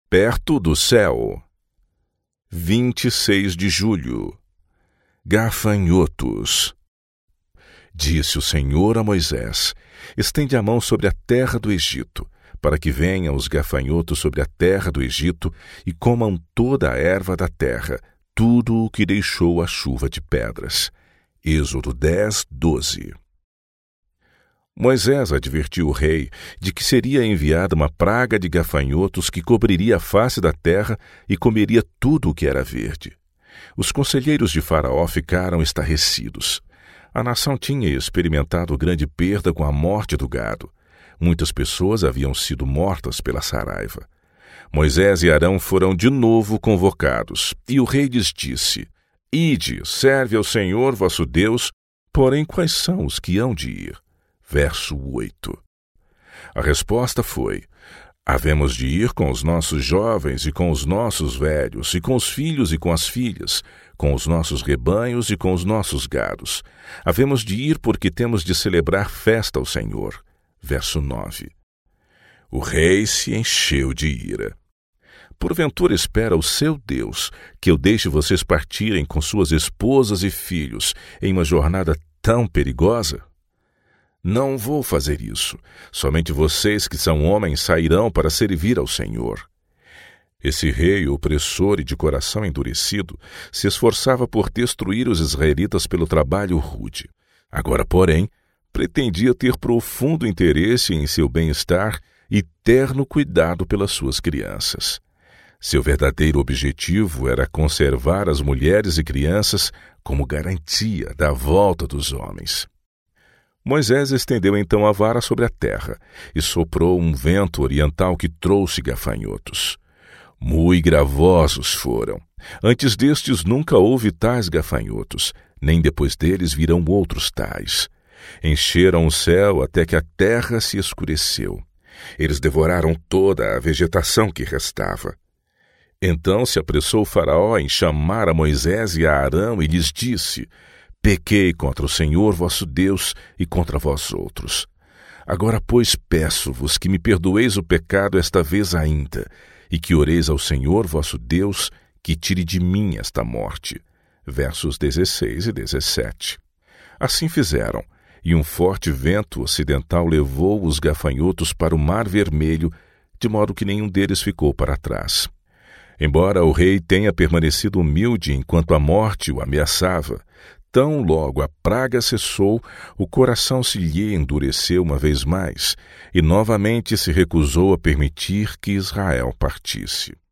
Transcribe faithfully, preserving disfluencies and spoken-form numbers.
Perto do céu. vinte e seis de julho. Gafanhotos. Disse o Senhor a Moisés: estende a mão sobre a terra do Egito, para que venham os gafanhotos sobre a terra do Egito e comam toda a erva da terra, tudo o que deixou a chuva de pedras. Êxodo dez, doze. Moisés advertiu o rei de que seria enviada uma praga de gafanhotos que cobriria a face da terra e comeria tudo o que era verde. Os conselheiros de Faraó ficaram estarrecidos. A nação tinha experimentado grande perda com a morte do gado. Muitas pessoas haviam sido mortas pela saraiva. Moisés e Arão foram de novo convocados, e o rei lhes disse: Ide, serve ao Senhor vosso Deus, porém quais são os que hão de ir? Verso oito. A resposta foi: havemos de ir com os nossos jovens e com os nossos velhos, e com os filhos e com as filhas, com os nossos rebanhos e com os nossos gados. Havemos de ir porque temos de celebrar festa ao Senhor. Verso nove. O rei se encheu de ira. Porventura espera o seu Deus que eu deixe vocês partirem com suas esposas e filhos em uma jornada tão perigosa? Não vou fazer isso. Somente vocês que são homens sairão para servir ao Senhor. Esse rei opressor e de coração endurecido se esforçava por destruir os israelitas pelo trabalho rude. Agora, porém, pretendia ter profundo interesse em seu bem-estar e terno cuidado pelas suas crianças. Seu verdadeiro objetivo era conservar as mulheres e crianças como garantia da volta dos homens. Moisés estendeu então a vara sobre a terra e soprou um vento oriental que trouxe gafanhotos. Mui gravosos foram. Antes destes nunca houve tais gafanhotos, nem depois deles virão outros tais. Encheram o céu até que a terra se escureceu. Eles devoraram toda a vegetação que restava. Então se apressou o Faraó em chamar a Moisés e a Arão e lhes disse: Pequei contra o Senhor vosso Deus e contra vós outros. Agora, pois, peço-vos que me perdoeis o pecado esta vez ainda, e que oreis ao Senhor vosso Deus, que tire de mim esta morte. Versos dezesseis e dezessete. Assim fizeram, e um forte vento ocidental levou os gafanhotos para o Mar Vermelho, de modo que nenhum deles ficou para trás. Embora o rei tenha permanecido humilde enquanto a morte o ameaçava, tão logo a praga cessou, o coração se lhe endureceu uma vez mais, e novamente se recusou a permitir que Israel partisse.